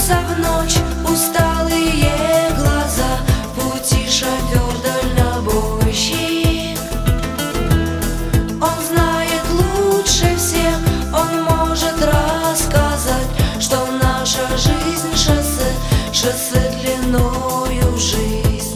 глядятся в ночь усталые глаза, в пути шофер дальнобойщик. Он знает лучше всех, он может рассказать, что наша жизнь шоссе, шоссе длиною в жизнь.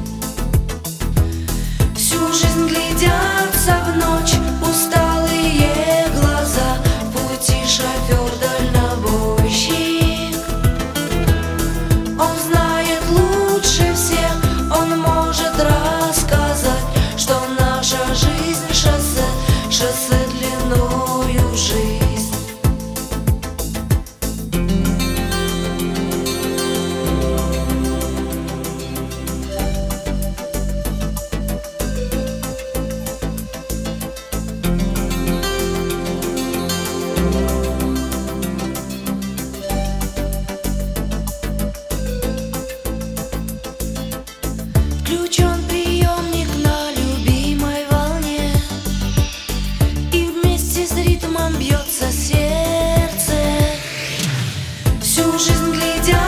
Всю жизнь глядятся в ночь усталые глаза, в пути шофер дальнобойщик. Он знает лучше всех, он может рассказать, что наша жизнь шоссе, шоссе длиною в жизнь. Включен приемник на любимой волне, и вместе с ритмом бьется сердце. Всю жизнь глядя